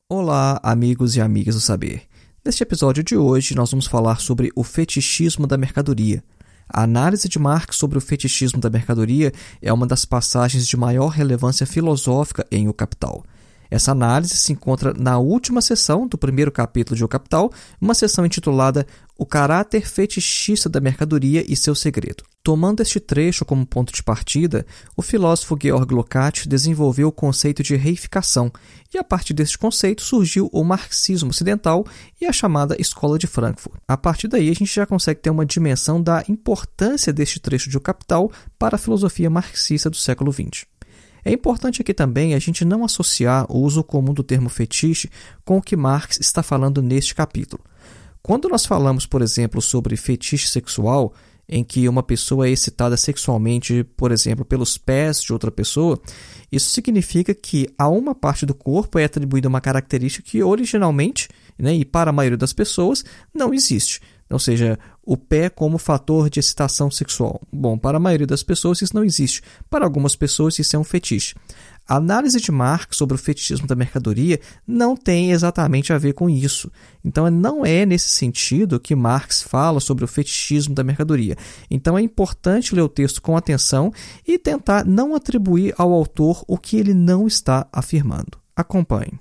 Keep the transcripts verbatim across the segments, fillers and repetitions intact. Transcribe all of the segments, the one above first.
Olá, amigos e amigas do saber. Neste episódio de hoje, nós vamos falar sobre o fetichismo da mercadoria. A análise de Marx sobre o fetichismo da mercadoria é uma das passagens de maior relevância filosófica em O Capital. Essa análise se encontra na última seção do primeiro capítulo de O Capital, uma seção intitulada O Caráter Fetichista da Mercadoria e Seu Segredo. Tomando este trecho como ponto de partida, o filósofo Georg Lukács desenvolveu o conceito de reificação, e a partir deste conceito surgiu o marxismo ocidental e a chamada Escola de Frankfurt. A partir daí, a gente já consegue ter uma dimensão da importância deste trecho de O Capital para a filosofia marxista do século vinte. É importante aqui também a gente não associar o uso comum do termo fetiche com o que Marx está falando neste capítulo. Quando nós falamos, por exemplo, sobre fetiche sexual, em que uma pessoa é excitada sexualmente, por exemplo, pelos pés de outra pessoa, isso significa que a uma parte do corpo é atribuída uma característica que originalmente, né, e para a maioria das pessoas, não existe. Ou seja, o pé como fator de excitação sexual. Bom, para a maioria das pessoas isso não existe. Para algumas pessoas isso é um fetiche. A análise de Marx sobre o fetichismo da mercadoria não tem exatamente a ver com isso. Então, não é nesse sentido que Marx fala sobre o fetichismo da mercadoria. Então, é importante ler o texto com atenção e tentar não atribuir ao autor o que ele não está afirmando. Acompanhe.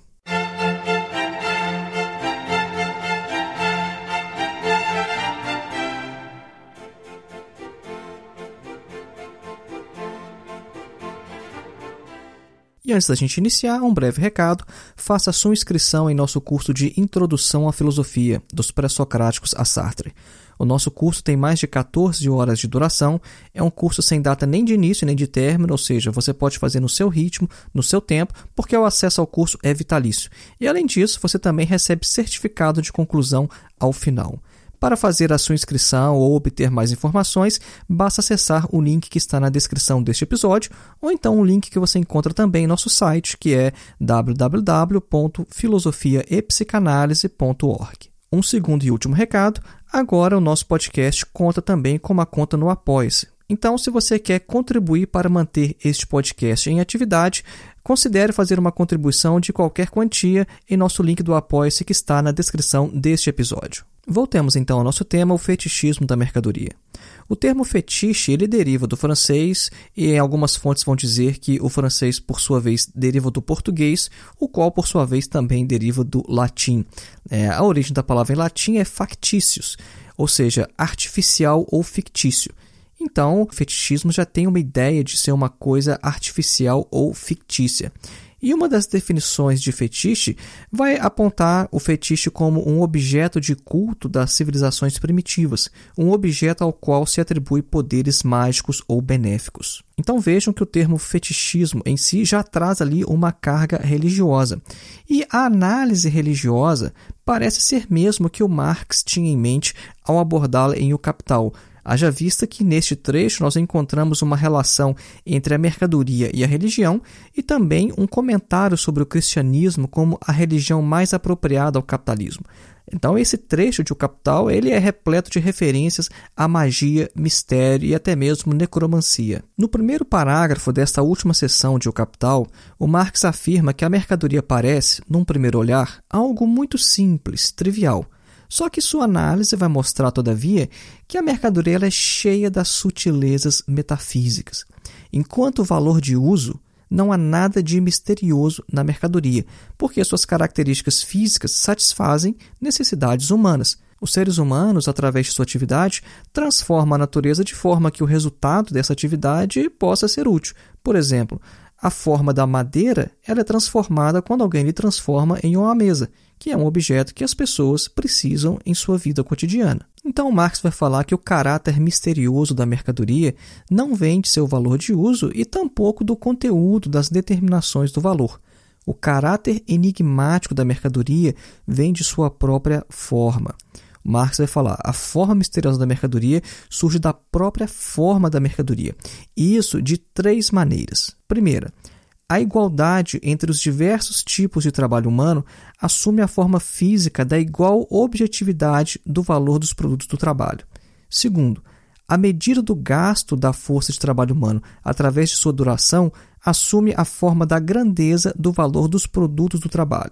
E antes da gente iniciar, um breve recado, faça sua inscrição em nosso curso de Introdução à Filosofia, dos Pré-Socráticos a Sartre. O nosso curso tem mais de quatorze horas de duração, é um curso sem data nem de início nem de término, ou seja, você pode fazer no seu ritmo, no seu tempo, porque o acesso ao curso é vitalício. E além disso, você também recebe certificado de conclusão ao final. Para fazer a sua inscrição ou obter mais informações, basta acessar o link que está na descrição deste episódio, ou então o link que você encontra também em nosso site, que é w w w ponto filosofia e psicanálise ponto org. Um segundo e último recado, agora o nosso podcast conta também com uma conta no Apoia-se. Então, se você quer contribuir para manter este podcast em atividade, considere fazer uma contribuição de qualquer quantia em nosso link do Apoia-se que está na descrição deste episódio. Voltemos então ao nosso tema, o fetichismo da mercadoria. O termo fetiche ele deriva do francês e em algumas fontes vão dizer que o francês, por sua vez, deriva do português, o qual, por sua vez, também deriva do latim. É, a origem da palavra em latim é factitious, ou seja, artificial ou fictício. Então, o fetichismo já tem uma ideia de ser uma coisa artificial ou fictícia. E uma das definições de fetiche vai apontar o fetiche como um objeto de culto das civilizações primitivas, um objeto ao qual se atribui poderes mágicos ou benéficos. Então vejam que o termo fetichismo em si já traz ali uma carga religiosa. E a análise religiosa parece ser mesmo que o Marx tinha em mente ao abordá-la em O Capital. Haja vista que neste trecho nós encontramos uma relação entre a mercadoria e a religião e também um comentário sobre o cristianismo como a religião mais apropriada ao capitalismo. Então esse trecho de O Capital ele é repleto de referências à magia, mistério e até mesmo necromancia. No primeiro parágrafo desta última seção de O Capital, o Marx afirma que a mercadoria parece, num primeiro olhar, algo muito simples, trivial. Só que sua análise vai mostrar, todavia, que a mercadoria ela é cheia das sutilezas metafísicas. Enquanto o valor de uso, não há nada de misterioso na mercadoria, porque suas características físicas satisfazem necessidades humanas. Os seres humanos, através de sua atividade, transformam a natureza de forma que o resultado dessa atividade possa ser útil. Por exemplo, a forma da madeira ela é transformada quando alguém lhe transforma em uma mesa, que é um objeto que as pessoas precisam em sua vida cotidiana. Então, Marx vai falar que o caráter misterioso da mercadoria não vem de seu valor de uso e tampouco do conteúdo das determinações do valor. O caráter enigmático da mercadoria vem de sua própria forma. Marx vai falar, a forma misteriosa da mercadoria surge da própria forma da mercadoria. E isso de três maneiras. Primeira, a igualdade entre os diversos tipos de trabalho humano assume a forma física da igual objetividade do valor dos produtos do trabalho. Segundo, a medida do gasto da força de trabalho humano através de sua duração assume a forma da grandeza do valor dos produtos do trabalho.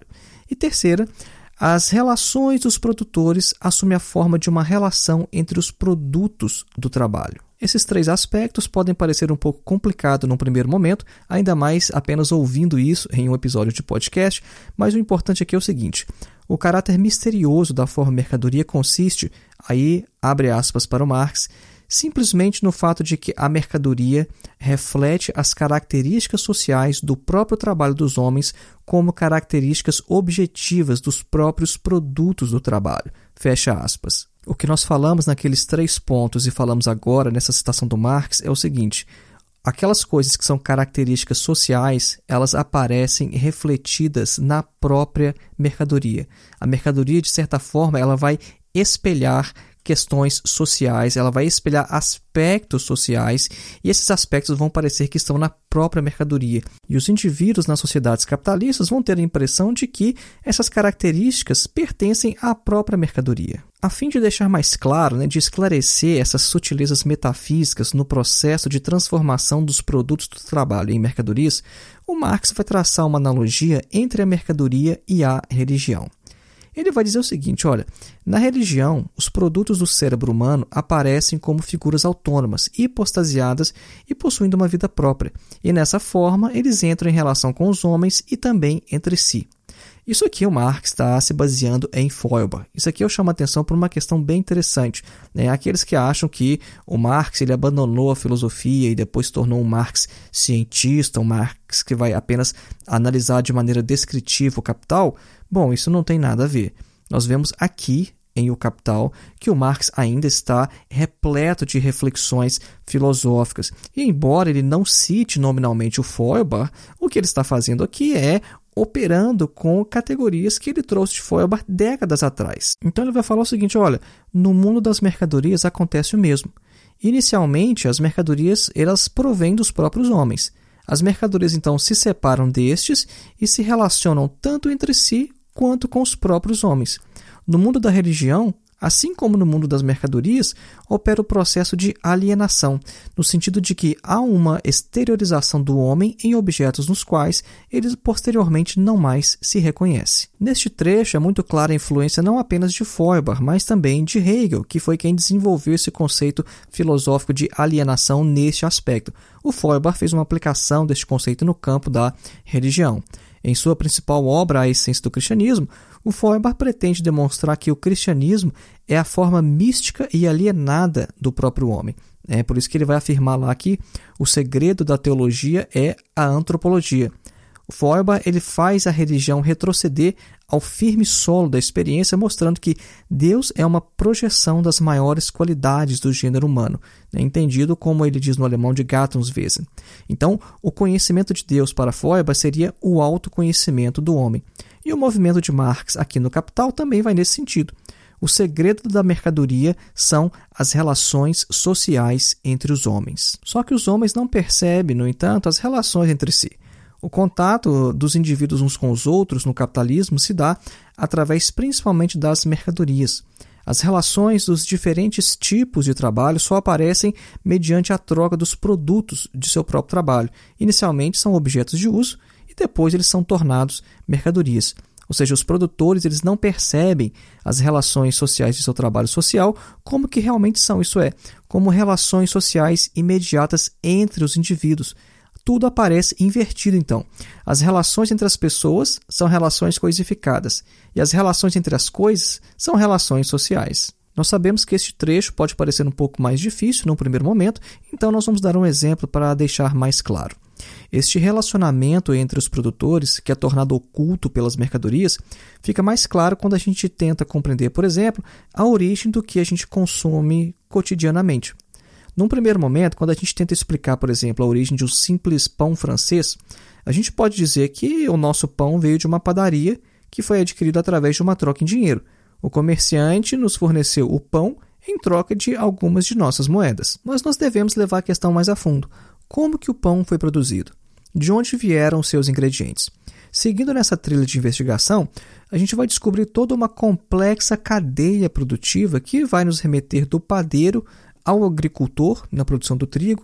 E terceira, as relações dos produtores assumem a forma de uma relação entre os produtos do trabalho. Esses três aspectos podem parecer um pouco complicado num primeiro momento, ainda mais apenas ouvindo isso em um episódio de podcast, mas o importante aqui é o seguinte: o caráter misterioso da forma mercadoria consiste, aí abre aspas para o Marx, simplesmente no fato de que a mercadoria reflete as características sociais do próprio trabalho dos homens como características objetivas dos próprios produtos do trabalho. Fecha aspas. O que nós falamos naqueles três pontos e falamos agora nessa citação do Marx é o seguinte: aquelas coisas que são características sociais, elas aparecem refletidas na própria mercadoria. A mercadoria, de certa forma, ela vai espelhar questões sociais, ela vai espelhar aspectos sociais e esses aspectos vão parecer que estão na própria mercadoria. E os indivíduos nas sociedades capitalistas vão ter a impressão de que essas características pertencem à própria mercadoria. A fim de deixar mais claro, né, de esclarecer essas sutilezas metafísicas no processo de transformação dos produtos do trabalho em mercadorias, o Marx vai traçar uma analogia entre a mercadoria e a religião. Ele vai dizer o seguinte: olha, na religião, os produtos do cérebro humano aparecem como figuras autônomas, hipostasiadas e possuindo uma vida própria. E nessa forma, eles entram em relação com os homens e também entre si. Isso aqui o Marx está se baseando em Feuerbach. Isso aqui eu chamo a atenção por uma questão bem interessante. Né? Aqueles que acham que o Marx ele abandonou a filosofia e depois se tornou um Marx cientista, um Marx que vai apenas analisar de maneira descritiva o Capital, bom, isso não tem nada a ver. Nós vemos aqui em O Capital que o Marx ainda está repleto de reflexões filosóficas. E embora ele não cite nominalmente o Feuerbach, o que ele está fazendo aqui é operando com categorias que ele trouxe de Feuerbach décadas atrás. Então ele vai falar o seguinte: olha, no mundo das mercadorias acontece o mesmo. Inicialmente, as mercadorias elas provêm dos próprios homens. As mercadorias então se separam destes e se relacionam tanto entre si quanto com os próprios homens. No mundo da religião, assim como no mundo das mercadorias, opera o processo de alienação, no sentido de que há uma exteriorização do homem em objetos nos quais ele posteriormente não mais se reconhece. Neste trecho é muito clara a influência não apenas de Feuerbach, mas também de Hegel, que foi quem desenvolveu esse conceito filosófico de alienação neste aspecto. O Feuerbach fez uma aplicação deste conceito no campo da religião. Em sua principal obra, A Essência do Cristianismo, o Feuerbach pretende demonstrar que o cristianismo é a forma mística e alienada do próprio homem. É por isso que ele vai afirmar lá que o segredo da teologia é a antropologia. O Feuerbach ele faz a religião retroceder ao firme solo da experiência, mostrando que Deus é uma projeção das maiores qualidades do gênero humano, né? Entendido como ele diz no alemão de Gattungswesen. Então, o conhecimento de Deus para Feuerbach seria o autoconhecimento do homem. E o movimento de Marx aqui no Capital também vai nesse sentido. O segredo da mercadoria são as relações sociais entre os homens. Só que os homens não percebem, no entanto, as relações entre si. O contato dos indivíduos uns com os outros no capitalismo se dá através principalmente das mercadorias. As relações dos diferentes tipos de trabalho só aparecem mediante a troca dos produtos de seu próprio trabalho. Inicialmente são objetos de uso e depois eles são tornados mercadorias. Ou seja, os produtores eles não percebem as relações sociais de seu trabalho social como que realmente são, isso é, como relações sociais imediatas entre os indivíduos. Tudo aparece invertido, então. As relações entre as pessoas são relações coisificadas e as relações entre as coisas são relações sociais. Nós sabemos que este trecho pode parecer um pouco mais difícil num primeiro momento, então nós vamos dar um exemplo para deixar mais claro. Este relacionamento entre os produtores, que é tornado oculto pelas mercadorias, fica mais claro quando a gente tenta compreender, por exemplo, a origem do que a gente consome cotidianamente. Num primeiro momento, quando a gente tenta explicar, por exemplo, a origem de um simples pão francês, a gente pode dizer que o nosso pão veio de uma padaria que foi adquirido através de uma troca em dinheiro. O comerciante nos forneceu o pão em troca de algumas de nossas moedas. Mas nós devemos levar a questão mais a fundo. Como que o pão foi produzido? De onde vieram os seus ingredientes? Seguindo nessa trilha de investigação, a gente vai descobrir toda uma complexa cadeia produtiva que vai nos remeter do padeiro ao agricultor na produção do trigo,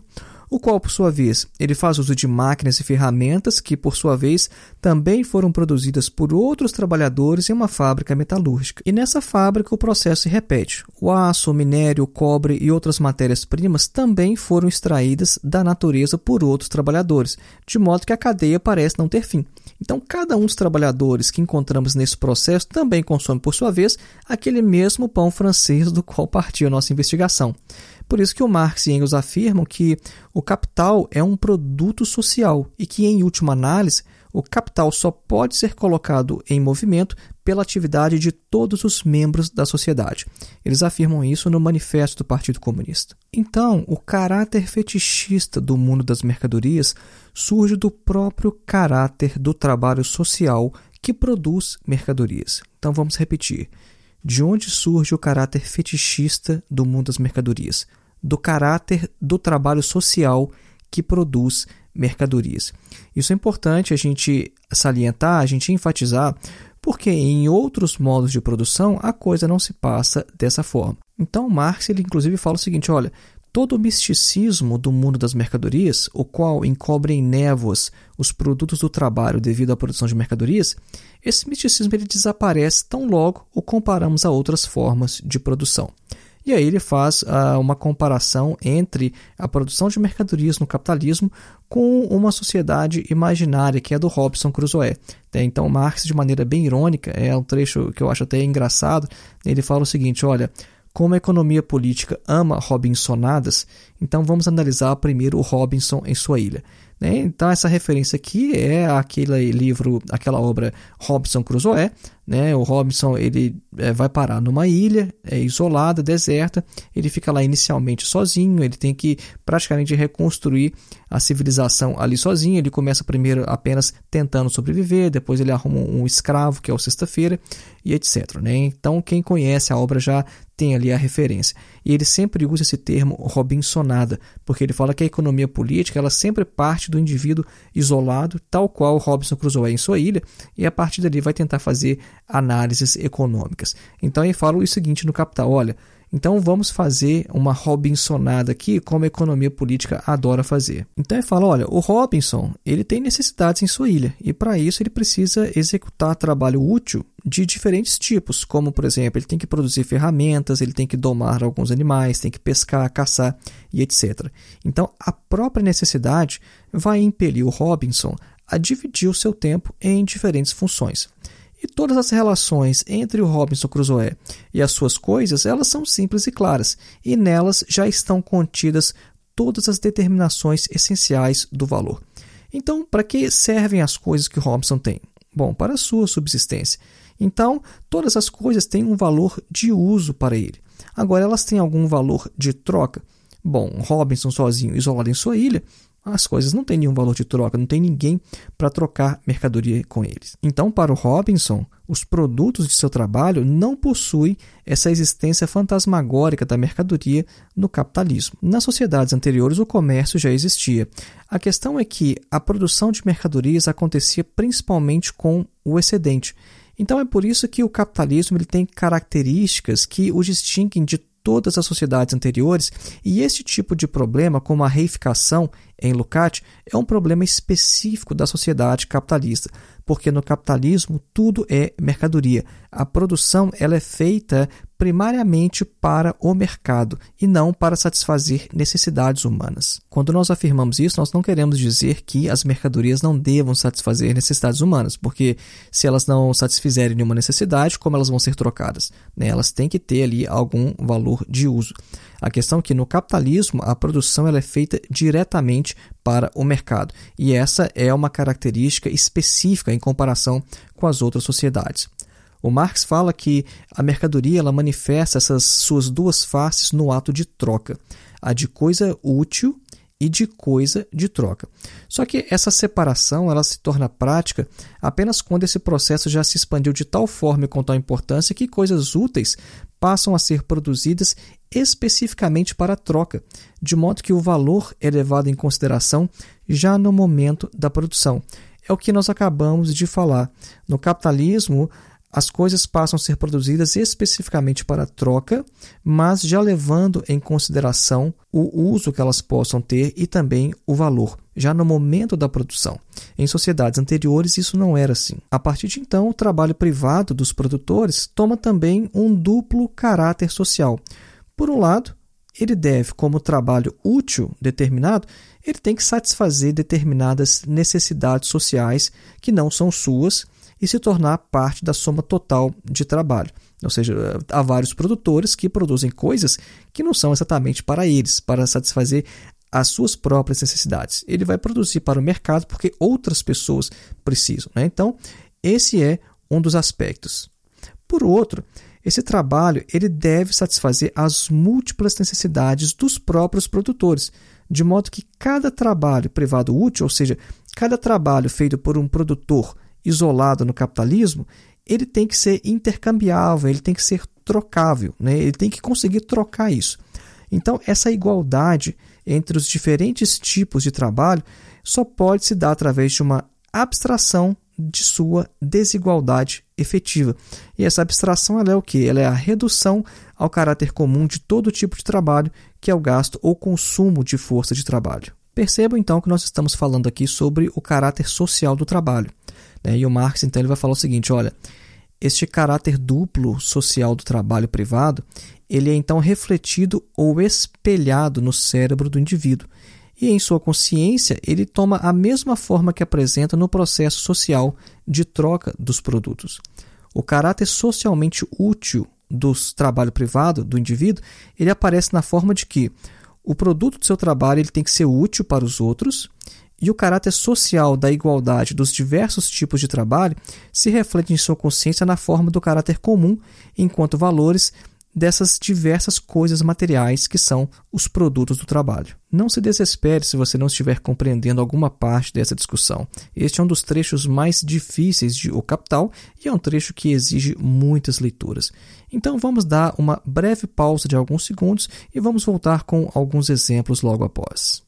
o qual, por sua vez, ele faz uso de máquinas e ferramentas que, por sua vez, também foram produzidas por outros trabalhadores em uma fábrica metalúrgica. E nessa fábrica o processo se repete. O aço, o minério, o cobre e outras matérias-primas também foram extraídas da natureza por outros trabalhadores, de modo que a cadeia parece não ter fim. Então, cada um dos trabalhadores que encontramos nesse processo também consome, por sua vez, aquele mesmo pão francês do qual partiu a nossa investigação. Por isso que o Marx e Engels afirmam que o capital é um produto social e que, em última análise, o capital só pode ser colocado em movimento pela atividade de todos os membros da sociedade. Eles afirmam isso no Manifesto do Partido Comunista. Então, o caráter fetichista do mundo das mercadorias surge do próprio caráter do trabalho social que produz mercadorias. Então, vamos repetir. De onde surge o caráter fetichista do mundo das mercadorias? Do caráter do trabalho social que produz mercadorias. Isso é importante a gente salientar, a gente enfatizar, porque em outros modos de produção a coisa não se passa dessa forma. Então Marx, ele inclusive fala o seguinte, olha, todo o misticismo do mundo das mercadorias, o qual encobre em névoas os produtos do trabalho devido à produção de mercadorias, esse misticismo ele desaparece tão logo o comparamos a outras formas de produção. E aí ele faz uh, uma comparação entre a produção de mercadorias no capitalismo com uma sociedade imaginária, que é do Robinson Crusoe. Então Marx, de maneira bem irônica, é um trecho que eu acho até engraçado, ele fala o seguinte, olha, como a economia política ama Robinsonadas, então vamos analisar primeiro o Robinson em sua ilha. Então essa referência aqui é aquele livro, aquela obra Robinson Crusoe. Né? O Robinson ele é, vai parar numa ilha é, isolada, deserta, ele fica lá inicialmente sozinho, ele tem que praticamente reconstruir a civilização ali sozinho. Ele começa primeiro apenas tentando sobreviver, depois ele arruma um escravo, que é o Sexta-feira, e etcétera. Né? Então quem conhece a obra já tem ali a referência. E ele sempre usa esse termo Robinsonada, porque ele fala que a economia política ela sempre parte do indivíduo isolado, tal qual Robinson Crusoe em sua ilha, e a partir dali vai tentar fazer análises econômicas. Então ele fala o seguinte no Capital, olha, então vamos fazer uma Robinsonada aqui, como a economia política adora fazer. Então ele fala, olha, o Robinson ele tem necessidades em sua ilha, e para isso ele precisa executar trabalho útil de diferentes tipos, como por exemplo, ele tem que produzir ferramentas, ele tem que domar alguns animais, tem que pescar, caçar e etcétera. Então a própria necessidade vai impelir o Robinson a dividir o seu tempo em diferentes funções. E todas as relações entre o Robinson Crusoe e as suas coisas, elas são simples e claras, e nelas já estão contidas todas as determinações essenciais do valor. Então, para que servem as coisas que o Robinson tem? Bom, para a sua subsistência. Então, todas as coisas têm um valor de uso para ele. Agora, elas têm algum valor de troca? Bom, Robinson sozinho, isolado em sua ilha, as coisas não têm nenhum valor de troca, não tem ninguém para trocar mercadoria com eles. Então, para o Robinson, os produtos de seu trabalho não possuem essa existência fantasmagórica da mercadoria no capitalismo. Nas sociedades anteriores, o comércio já existia. A questão é que a produção de mercadorias acontecia principalmente com o excedente. Então, é por isso que o capitalismo ele tem características que o distinguem de todas as sociedades anteriores, e este tipo de problema, como a reificação em Lukács, é um problema específico da sociedade capitalista, porque no capitalismo tudo é mercadoria. A produção ela é feita primariamente para o mercado e não para satisfazer necessidades humanas. Quando nós afirmamos isso, nós não queremos dizer que as mercadorias não devam satisfazer necessidades humanas, porque se elas não satisfizerem nenhuma necessidade, como elas vão ser trocadas? Né? Elas têm que ter ali algum valor de uso. A questão é que no capitalismo a produção ela é feita diretamente para o mercado, e essa é uma característica específica em comparação com as outras sociedades. O Marx fala que a mercadoria ela manifesta essas suas duas faces no ato de troca, a de coisa útil e de coisa de troca. Só que essa separação ela se torna prática apenas quando esse processo já se expandiu de tal forma e com tal importância que coisas úteis passam a ser produzidas especificamente para a troca, de modo que o valor é levado em consideração já no momento da produção. É o que nós acabamos de falar. No capitalismo, as coisas passam a ser produzidas especificamente para troca, mas já levando em consideração o uso que elas possam ter e também o valor, já no momento da produção. Em sociedades anteriores, isso não era assim. A partir de então, o trabalho privado dos produtores toma também um duplo caráter social. Por um lado, ele deve, como trabalho útil determinado, ele tem que satisfazer determinadas necessidades sociais que não são suas e se tornar parte da soma total de trabalho. Ou seja, há vários produtores que produzem coisas que não são exatamente para eles, para satisfazer as suas próprias necessidades. Ele vai produzir para o mercado porque outras pessoas precisam, né? Então, esse é um dos aspectos. Por outro, esse trabalho ele deve satisfazer as múltiplas necessidades dos próprios produtores, de modo que cada trabalho privado útil, ou seja, cada trabalho feito por um produtor isolado no capitalismo, ele tem que ser intercambiável, ele tem que ser trocável, né? Ele tem que conseguir trocar isso. Então, essa igualdade entre os diferentes tipos de trabalho só pode se dar através de uma abstração de sua desigualdade efetiva. E essa abstração ela é o quê? Ela é a redução ao caráter comum de todo tipo de trabalho, que é o gasto ou consumo de força de trabalho. Percebam então que nós estamos falando aqui sobre o caráter social do trabalho. Né? E o Marx então ele vai falar o seguinte, olha, este caráter duplo social do trabalho privado, ele é então refletido ou espelhado no cérebro do indivíduo. E em sua consciência, ele toma a mesma forma que apresenta no processo social de troca dos produtos. O caráter socialmente útil do trabalho privado do indivíduo, ele aparece na forma de que o produto do seu trabalho ele tem que ser útil para os outros, e o caráter social da igualdade dos diversos tipos de trabalho se reflete em sua consciência na forma do caráter comum enquanto valores dessas diversas coisas materiais que são os produtos do trabalho. Não se desespere se você não estiver compreendendo alguma parte dessa discussão. Este é um dos trechos mais difíceis de O Capital e é um trecho que exige muitas leituras. Então vamos dar uma breve pausa de alguns segundos e vamos voltar com alguns exemplos logo após.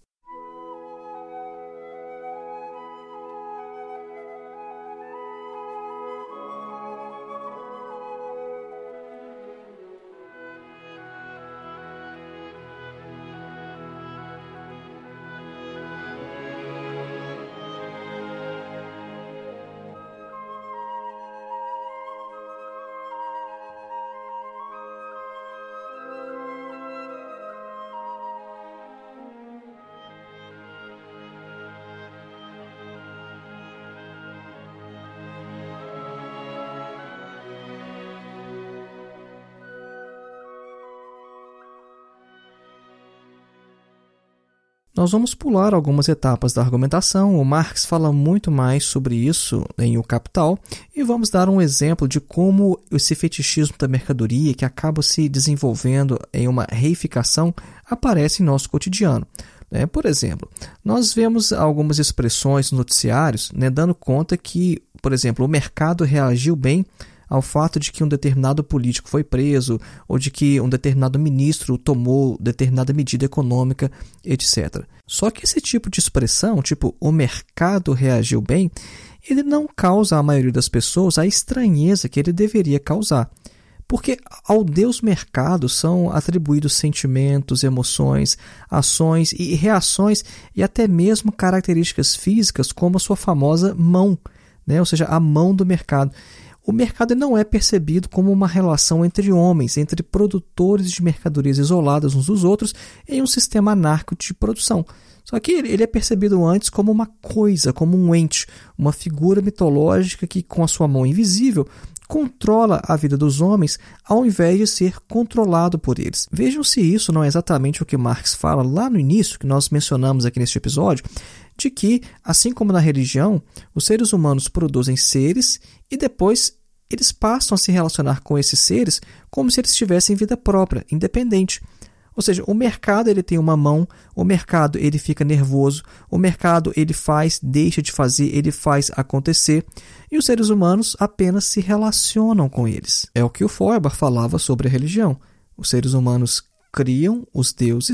Nós vamos pular algumas etapas da argumentação. O Marx fala muito mais sobre isso em O Capital e vamos dar um exemplo de como esse fetichismo da mercadoria, que acaba se desenvolvendo em uma reificação, aparece em nosso cotidiano. Né? Por exemplo, nós vemos algumas expressões nos noticiários, né, dando conta que, por exemplo, o mercado reagiu bem ao fato de que um determinado político foi preso ou de que um determinado ministro tomou determinada medida econômica, etcétera. Só que esse tipo de expressão, tipo o mercado reagiu bem, ele não causa à maioria das pessoas a estranheza que ele deveria causar. Porque ao Deus mercado são atribuídos sentimentos, emoções, ações e reações e até mesmo características físicas como a sua famosa mão, né? Ou seja, a mão do mercado. O mercado não é percebido como uma relação entre homens, entre produtores de mercadorias isoladas uns dos outros em um sistema anárquico de produção. Só que ele é percebido antes como uma coisa, como um ente, uma figura mitológica que, com a sua mão invisível, controla a vida dos homens ao invés de ser controlado por eles. Vejam se isso não é exatamente o que Marx fala lá no início, que nós mencionamos aqui neste episódio, de que, assim como na religião, os seres humanos produzem seres e depois eles passam a se relacionar com esses seres como se eles tivessem vida própria, independente. Ou seja, o mercado ele tem uma mão, o mercado ele fica nervoso, o mercado ele faz, deixa de fazer, ele faz acontecer, e os seres humanos apenas se relacionam com eles. É o que o Feuerbach falava sobre a religião. Os seres humanos criam os deuses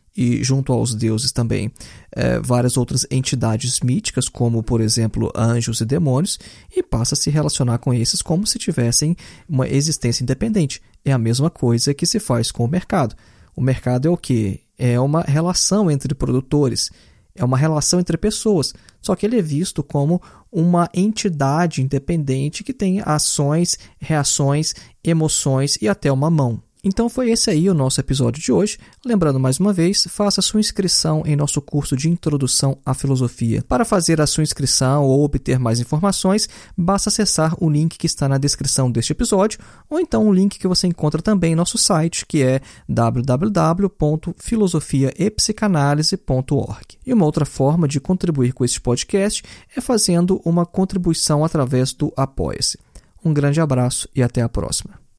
e junto aos deuses também é, várias outras entidades míticas, como por exemplo anjos e demônios, e passa a se relacionar com esses como se tivessem uma existência independente. É a mesma coisa que se faz com o mercado. O mercado é o quê? É uma relação entre produtores, é uma relação entre pessoas, só que ele é visto como uma entidade independente que tem ações, reações, emoções e até uma mão. Então foi esse aí o nosso episódio de hoje. Lembrando mais uma vez, faça sua inscrição em nosso curso de Introdução à Filosofia. Para fazer a sua inscrição ou obter mais informações, basta acessar o link que está na descrição deste episódio, ou então o link que você encontra também em nosso site, que é w w w ponto filosofia e psicanálise ponto org. E uma outra forma de contribuir com este podcast é fazendo uma contribuição através do Apoia-se. Um grande abraço e até a próxima.